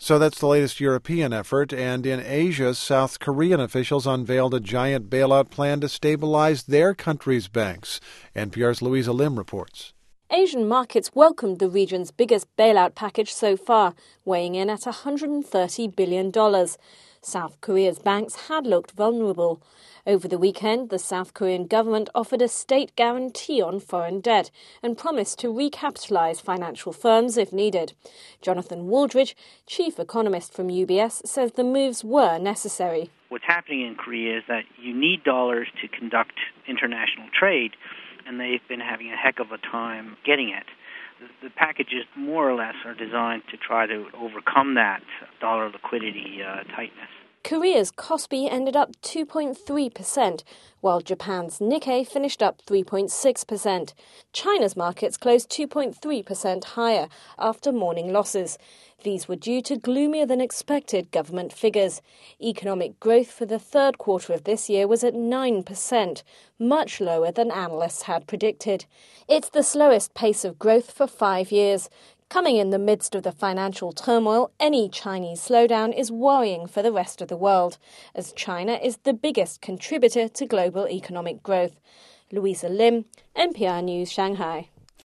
So that's the latest European effort. And in Asia, South Korean officials unveiled a giant bailout plan to stabilize their country's banks. NPR's Louisa Lim reports. Asian markets welcomed the region's biggest bailout package so far, weighing in at $130 billion. South Korea's banks had looked vulnerable. Over the weekend, the South Korean government offered a state guarantee on foreign debt and promised to recapitalize financial firms if needed. Jonathan Waldridge, chief economist from UBS, says the moves were necessary. What's happening in Korea is that you need dollars to conduct international trade, and they've been having a heck of a time getting it. The packages more or less are designed to try to overcome that dollar liquidity tightness. Korea's Kospi ended up 2.3%, while Japan's Nikkei finished up 3.6%. China's markets closed 2.3% higher after morning losses. These were due to gloomier than expected government figures. Economic growth for the third quarter of this year was at 9%, much lower than analysts had predicted. It's the slowest pace of growth for 5 years. Coming in the midst of the financial turmoil, any Chinese slowdown is worrying for the rest of the world, as China is the biggest contributor to global economic growth. Louisa Lim, NPR News, Shanghai.